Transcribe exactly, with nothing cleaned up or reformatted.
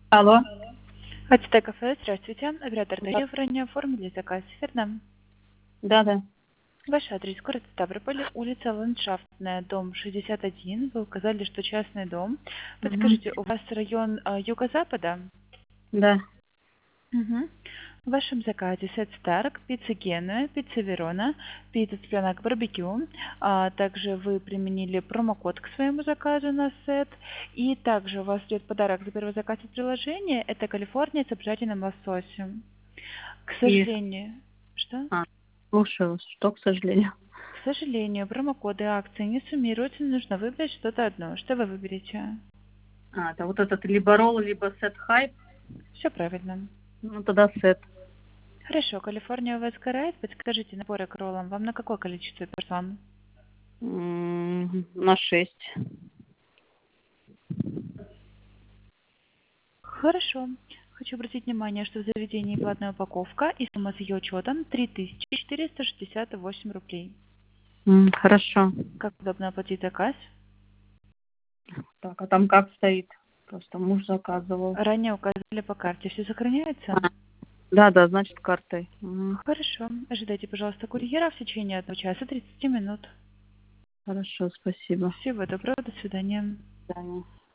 Алло. АТТ кафе, здравствуйте. Оператор тариф ранее оформили заказ, верно? Да, да. Ваш адрес город Ставрополь, улица Ландшафтная, дом шестьдесят один. Вы указали, что частный дом. Угу. Подскажите, у вас район э, юго-запада? Да. Угу. В вашем заказе сет Старк, пицца Генуя, пицца Верона, пицца цыпленок барбекю. А также вы применили промокод к своему заказу на сет. И также у вас идет подарок за первый заказ от приложения. Это Калифорния с обжаренным лососем. К И... сожалению, что? А, слушаю вас. Что, к сожалению? К сожалению, промокоды акции не суммируются, нужно выбрать что-то одно. Что вы выберете? А, это вот этот либо ролл, либо сет хайп. Все правильно. Ну, тогда сет. Хорошо, Калифорния у вас сгорает. Подскажите, наборы к роллам вам на какое количество персон? М, На шесть. Хорошо. Хочу обратить внимание, что в заведении платная упаковка и сумма с ее учетом три тысячи четыреста шестьдесят восемь рублей. М, Хорошо. Как удобно оплатить заказ? Так, а там как стоит? Просто муж заказывал. Ранее указали по карте. Все сохраняется? А, да, да, значит, картой. Мгм. Хорошо. Ожидайте, пожалуйста, курьера в течение одного часа тридцати минут. Хорошо, спасибо. Всего доброго, до свидания. До свидания.